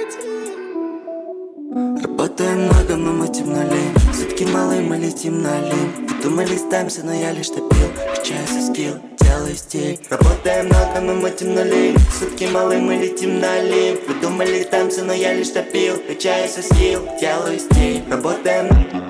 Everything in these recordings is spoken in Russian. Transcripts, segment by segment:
Работаем много, мы мутим нули. Сутки малые, мы летим на лим. Вы думали, сдаемся, но я лишь топил. Качаю со скилл, делаю стиль. Работаем много, мы мутим нули. Сутки малые, мы летим на лим. Вы думали, сдаемся, но я лишь топил. Качаю со скилл, делаю стиль. Работаем.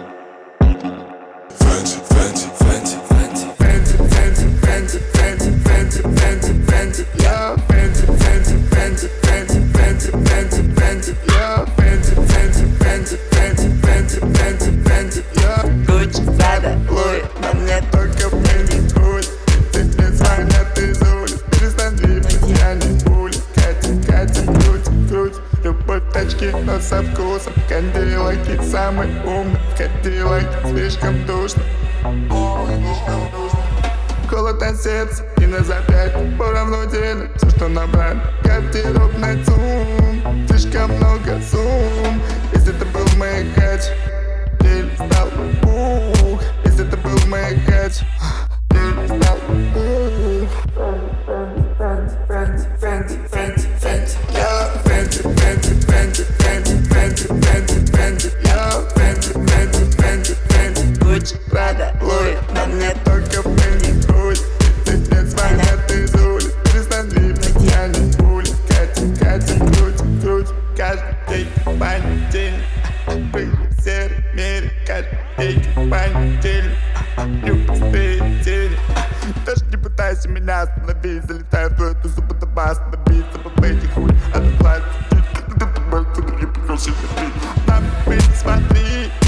Фэнси, фэнси, фэнси, фэнси, Фэнси, фэнси, фэнси, фэнси, фэнси, фэнси, фэнси. Я фэнси, фэнси, фэнси, фэнси, фэнси, фэнси, фэнси. Я фэнси, фэнси, фэнси, фэнси, фэнси, фэнси, фэнси. Я Гуччи, Прада, Луи, на мне только Фэнди Худ. Тебе звонят из улиц, перестань двигать, я не пуля. Катя, Катя, круть, круть. Любовь тачки, но со вкусом. Кадиллаки самый умный. В Кадиллаке слишком душно. Холод на сердце и на запястье. Поровну делим все, что набрали. Гардеробный зум, слишком много зум. Если это был мой хач, дель стал ух. Если это был мой хач, дель стал ух. Фэнси, фэнси, фэнси, фэнси. Я фэнси, фэнси, фэнси, фэнси, фэнси, фэнси, фэнси. Я фэнси, фэнси, фэнси, фэнси. Гуччи, Прада, Луи, на мне только Фэнди Худ. Тебе звонят из улиц, перестань двигать, я не пуля. Катя, Катя, круть, круть. Каждый понедельник в сером мире. Каждый понедельник любые тени. Даже не пытайся меня остановить. Залетаю в твою тусу, потом остановиться. Попейте хуй, а ты платишь. На меня смотри.